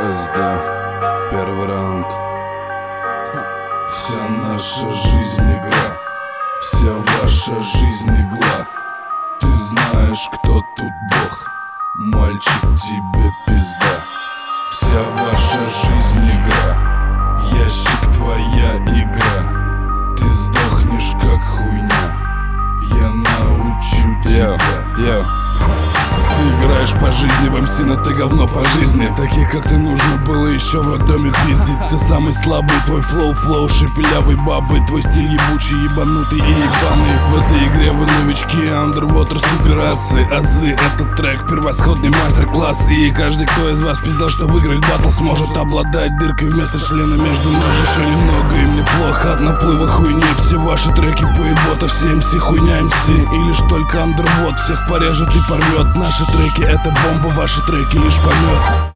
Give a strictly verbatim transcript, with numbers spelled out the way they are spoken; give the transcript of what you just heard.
эс дэ, первый раунд. Вся наша жизнь игра, вся ваша жизнь игла. Ты знаешь, кто тут бог, мальчик, тебе пизда. Вся ваша жизнь игра, ящик твоя игра. Ты сдохнешь как хуйня, я научу тебя. Yo, yo. Ты играешь по жизни, в эм си, но ты говно по жизни. Таких как ты нужно было еще в роддоме пиздить. Ты самый слабый, твой флоу, флоу, шепелявый бабы. Твой стиль ебучий, ебанутый и ебаный. В этой игре вы новички, Underwater суперасы. Азы, этот трек, превосходный мастер-класс. И каждый, кто из вас пиздал, что выиграть батл, сможет обладать дыркой вместо члена между ног. Еще немного, им неплохо от наплыва хуйни. Все ваши треки поебота, все эм си хуйня эм си. И лишь только Underwater всех порежет и порвет. Наши треки — это бомба, ваши треки лишь помет.